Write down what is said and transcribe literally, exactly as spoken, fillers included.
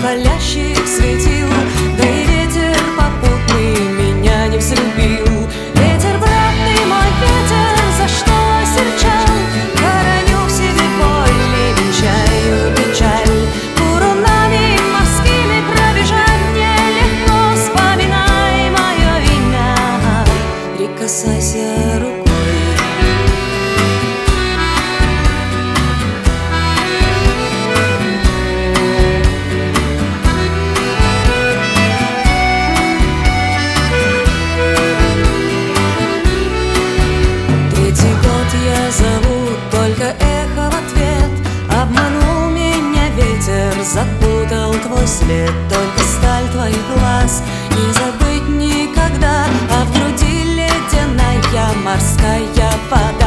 палящих светил, да и ветер попутный меня не взлюбил. Ветер, брат ты мой, ветер, за что осерчал? Хороню в себе боль и венчаю печаль. Бурунами морскими пробежать нелегко, вспоминай мое имя, прикасайся рукой. Зову только эхо в ответ. Обманул меня ветер, запутал твой след. Только сталь твоих глаз не забыть никогда, а в груди ледяная морская вода.